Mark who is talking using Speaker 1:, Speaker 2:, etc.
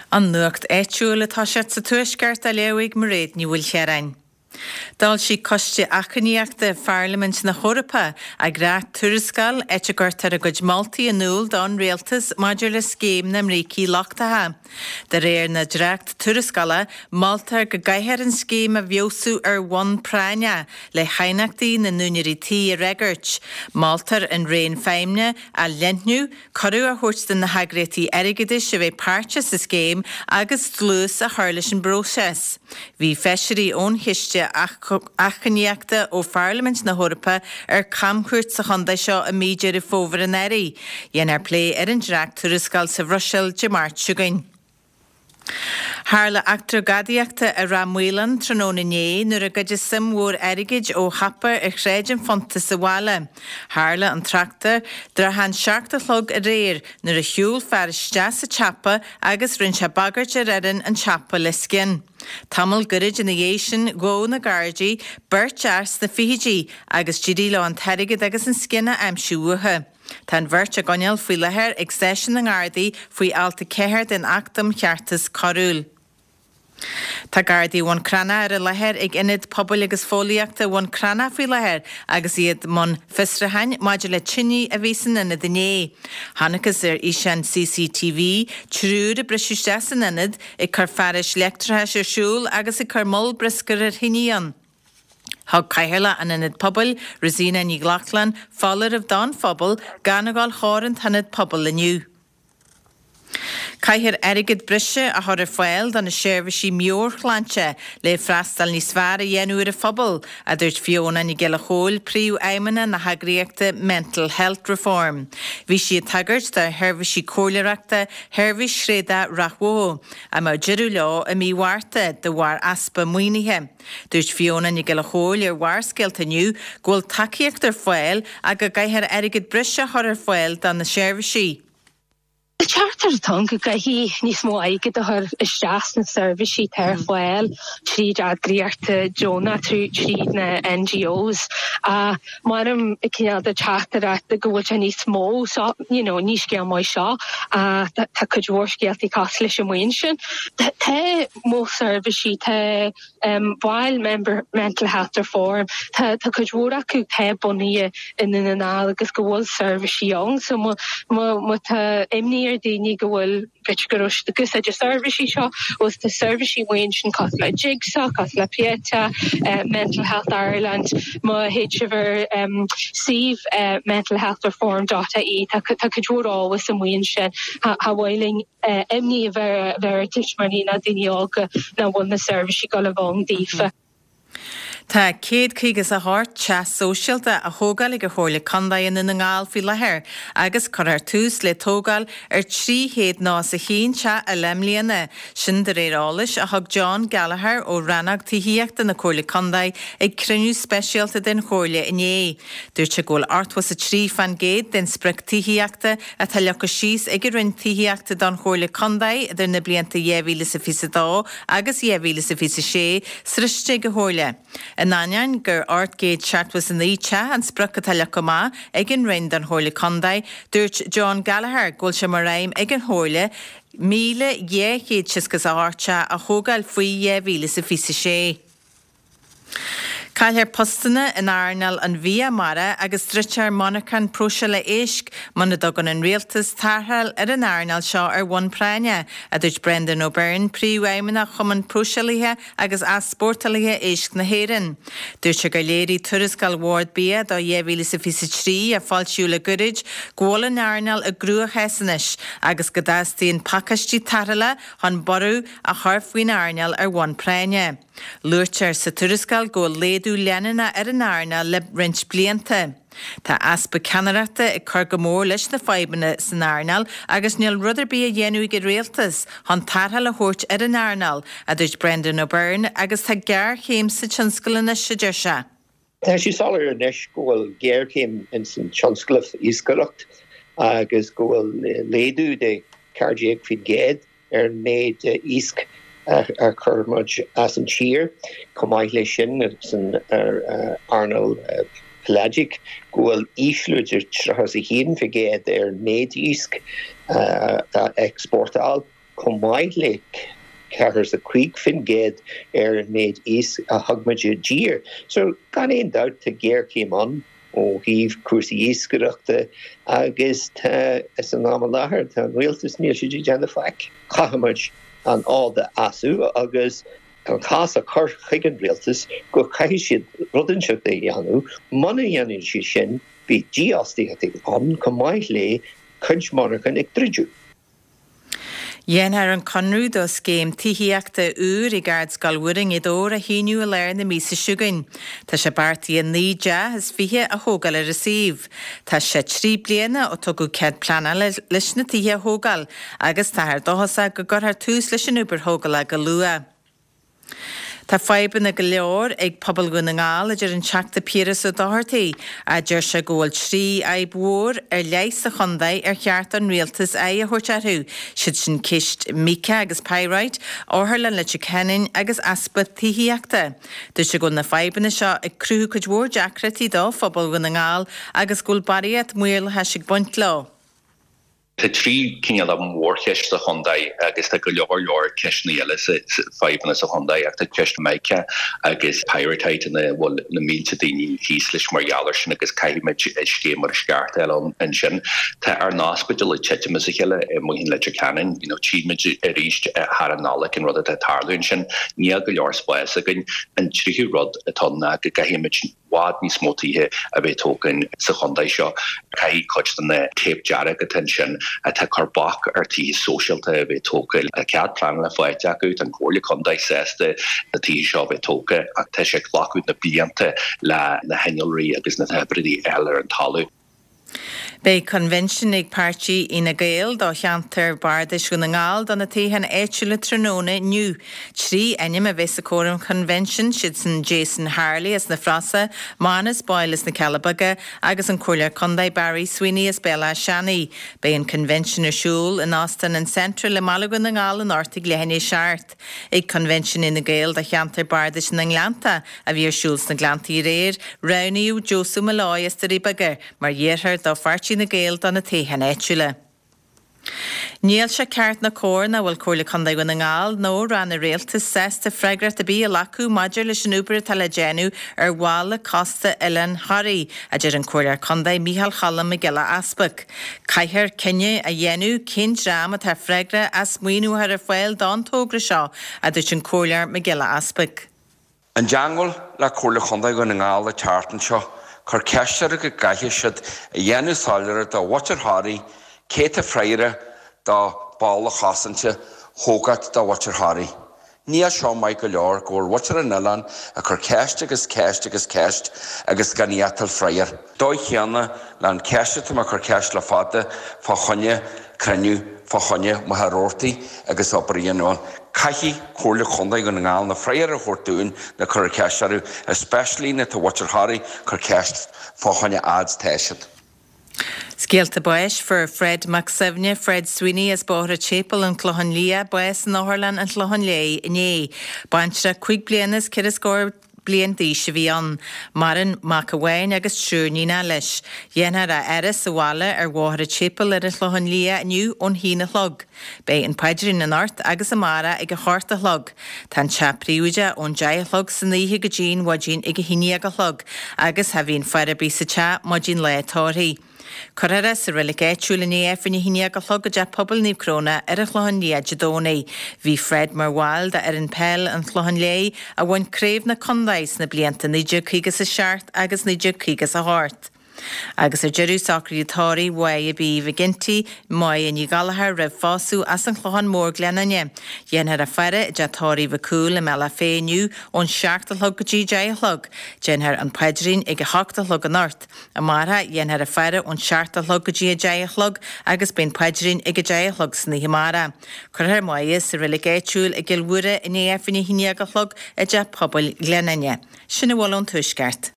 Speaker 1: An nuacht éitiúla tá sé sa tuaisceart a leabhaigh mar réad ní bhfuil chearainn. Dal sí coiste achchaníochta Parliament na Chorpa a grát tuarascal eitigeart ar a gcuid Maltaí anúil don réaltas maidir le scéim na mrící lochtatha. De réir na dreacht tuarascala, Malta go gaithear an scéim a bheosú ar one praine le hainachtaí na núinéirí a regart. Malta an réon feimne a lentnú corú a thuirstan na hagrétí aigeidis a bheith páirte sa scéim agus tlús a thuirlis an bróses. Bhí feisirí ón hiiste achchaníochta ó Parliament na Chorpa ar camchuirt sa chunda seo a méidir i fómhar an éirí. Dhéanamh plé ar an dreacht tuarascal sa Bhruseil de Mart siúgainn. Harla actor gadiachta a Ramwhelan tróna né nuair a gaidir simhór aigeid ó hapar a chréidean fonta sa bhaile. Harla an trachta drahan seachta chlog a réir nuair a hiúil fear isteas sa teapa agus rinn se bagart a redan an teapa le scin. Tamil gurid in the Asian go na Gargi, Bert Ars the Fiji, agus Jidilo an Terigid agus an Skinna Amshuha. Tan Vircha Goniel fui leher accession and Ardi fui alta keher den actum chartas Carul. Tá Gardaí one crana ar a leher ag inid pobl agus fóliaachta one crana fui leher agus iad mon fisrahain maidir le tsinní a bhísan inid inné. Hanachas ishan CCTV, trúd a brisústeas an inid ag car faris lectrathe ar siúl agus ag car mol briscar ar hinían. Thg caitheala an inid pobl, Rosina ní Glachlan, follar of Don Phobal, ganagáil chóran tanid pobl leniu. Caithir airigid brise a thor foiil don na seirbhísí mór chlanse le freastal ní sfar a dhéanúir a phobal a dúirt Fiona ní geile chóil príú aimana na hagríochta Mental Health Reform. Bhí si a tagart de herbhísí cóileachta herbhís sréda rachhó a má jirú leo a míhharta de war aspa muoinithe. Dúirt Fiona ní geile chóil ar war scialtaniu ghfuil takeíocht ar foiil a go gaithir airigid brise thor foiil don na seirbhísí.
Speaker 2: The charter tongue gahi nís mó aige de haar isteas na service ter foiil tríd agriarte Jonah tríd na NGOs marum icinna de charter at the go nís mó so nís ge mai seo ta could worskialti costlish and winshin te mó service te while member mental health reform ta could wora ku te bonia in an agus go service young so mo imni Dini gohfuil gitgurush the gus a service seo was the service winch cost like Jigsaw, cost la Pieta, Mental Health Ireland, ma hiver Steve Mental Health Reform.ie ta could draw always some winch hawailing emni ver tishmarina dinioga na one the service go along difa.
Speaker 1: Tá céad chuigas a thart teas sóisialta a thógáil ag chóirla condaíon in ngáil fi lethir agus chuir tús le tógáil ar 300 nás a chéan te a lemlíana sin de rérális a thug John Gallagher ó Ranag tíhíochta na chóirla condaí ag cruniú speisialta den chóirla inné. Dúirt se ggóil artwas a 3 fan géad den sprec tíhíochta a tá lecha síos ag rinn tíhíochta don chóirla condaí idir na blianta 2022 agus 2026 sriste go chóirla. An anian gur artgéid chartwas in the cha and sprach a talacoma egin rind an chóirla condaí dúirt John Gallagher ghfuil se mar raim egin chóirla míle dhéchéad siscas a archa a thógáil faoi 2026. Caithir postana in Arnal an Via Mara agus dritar monachan próise le éisc mana dogan an réaltas tarthal ar an Arnal seo ar one praine a dúirt Brendan O'Byrne príomhaimena chuman próisealaithe agus as sportalathe éisc na héireann. Dúirt se go léirí tuarascal Ward Bia do 2023 a fáilsiú le gurid gháil an Arnal a grúa hesanis agus go dastíon pacastí tarala chun ború a charfuoin Arnal ar one praine. Luirtear sa tuarascal go léadú leanana ar an Arnal le rint blianta. Tá aspa ceanarachta ag chur go mór leis na faibanna san Arnal agus níl ruidir bí a dhéanú go réaltas chun tarthal a thuirt ar an Arnal a dúirt Brendan O'Byrne agus tá gear chéim sa tionscailna sidir se.
Speaker 3: Tá sí solar an eis gohfuil gear chéim in san tionscaileach íscaileacht agus gohfuil léadú de cardiac fi géad ar méid ísc ar churmud as an tír cumáid lei sin san Arnal pelagic gohfuil ísluidir trachas a hín fi géad ar méid ísc exportáil Comaile Cahers a creek fin ged made is a hugmaja jeer. So gan ein doubt to gear came on o heave cursi iskerachta agus as an amalahar tan realtus near shiji janafak kahamaj and all the asu agus an casa kar chicken realtus go kaishid rodinship de yanu money yanin shin be giasti on Comaile kunchmonarkan iktriju.
Speaker 1: Yenhar an conrú do scéim tíhiíachta úr I gard sgalwuring I dór a híniu a leir na mísa siúgain. Tá sé bartí a níja has fihe a hógal a receive. Tá sé 3 bliana ó tugu ced plana leis na títhe a hógal agus táthar dohasa go gurthar tús leis an uber hógal a go lua. Tá faiban na go leor ag pobl go na ngáil a dúir an teachta píras ó dáthairtaí a dúir se ggóil 3 aibhór leis a chundaid cheart an rialtas a thuirtearthú siad sin cist Mica agus Pyrite áthair le leite cenin agus aspa tíhiíachta. Dúir se go na faibanna seo ag crú go dhór deacratí dó phobal go na ngáil agus gúil bariad muil heisig buint lá.
Speaker 4: The 3 kinne am warkesh the Hyundai agus the leor keshni elis 5 as a Hyundai at the kesh Mica agus Pyrite in the wall na mil to dini hieslish marialer agus kaimage mar skartel and shin ta ar hospital chetim as a hille mohin ledger canon chimage reached har an nalik and rather that tarlun shin nia go leor splash again and chihu rod a ton na gahimage wad ní smotíthe a bheith tógan sa Hyundai seo cai cocht na tape jarag attention a tá carbach ar tí socialta a bheith tógan a cead plan le fáite agat an cóirla Hyundai sésta na tí seo bheith tóga a tá sé ghlacú na blianta le na henilrí agus na hebredí eile an talú.
Speaker 1: Bei convention ag party ina gael do cheantar bardis go na ngáil don na tíhan éitiúla tróna nniu. 3 enim a bheits a quorum convention siad san Jason Harley as na frasa, Manas Boyle as na Calabaga agus an cúrlear Condaid Barry Sweeney as Bella Shani. Bei an convention ar siúl in Austin and Central le malaga na ngáil an ortig lehenni seart. Ag convention ina gael do cheantar bardis na Nglanta a bhí ar siúls na Glantaí réir, Rowniú Josu Malloy as de Ribaga, mar dhéarthar do fartí na gael don na téhan éitiúla. Níl se ceart na cór na bhfuil cúrla Condaid go na ngáil nó ran na réaltas sesta freigrat a bí a lacu maidir leis an uber talagénú ar bhála costa Ellen Harry a dúir an cúrlear Condaid Mícheál Challam a geile aspach. Caithir cinne a dhéanú cin drám a tá freigra as muoinú ar a fáil don tógra seo a dúirt an cúrlear a geile aspach.
Speaker 5: An jangol le cúrla Condaid go na ngáil a tartan seo chur ceistar go gaithir siad a dhéanú sáilear do Water Harry Céta Freire da bála chasante hógat da Water Harry. Ní a seo mai go leor gur Water an Elan a chur ceist agus ganíatal Freire. Dói cheanna le an ceiste a chur ceist le fada fá chunne creniu fá chunne maharórtaí agus obaríonán. Caihi cúrla Condaid go na ngáil na Freire a chórtún na chur ceistarú, especially na tá Water Harry chur ceist fá chunne ads teisiad.
Speaker 1: Scéalta buis for Fred McSevne, Fred Sweeney as Bóthra Chapel an Clohanlia, buis an Áthirlan an Clohanlé iné. Baintre 5 blianas cir a scór blian díise bhí an. Maran Macahwain agus trúnína leis. Dhéanaar a eras a bhála ar Bóthra Chapel ar a Clohanlia aniu ón hína chlog. Bei an paidirin an ort agus amara ag a chort a chlog. Tan chapríúide ón jai chlog san níhe go dín wadín ag a híine ag a chlog agus ha bhín fear a bísa cha modín le tóirí. Correra sa rilig éitiúla ní effinni híine ag a chlog a de pobl níomh cróna ar a Clohanlia jadónaí. Bhí Fred mar bháil ar an pell an Clohanlé a bhain créimh na Condaid na blianta níidir chuigas a seart agus níidir chuigas a háirt. Agus a jeú sacrítáí wai a bí viginti mai in galahar rib fású as an chlohan mór glenanne. Dhéanaar a feire detáí bhacúil a mela féniu ón seachtalthg go DJ-log. Dhéanaar an peidirín ag a hachtalthg an ort. A martha dhéanaar a feire ón seachtalthg go DJ-log agus ben peidirín ag a DJ-log san na himara. Curthir mai is a riligéitiúil a gilhúra in éfinni híine a log a de pobl glenanne. Sinna bhil an tuisceart.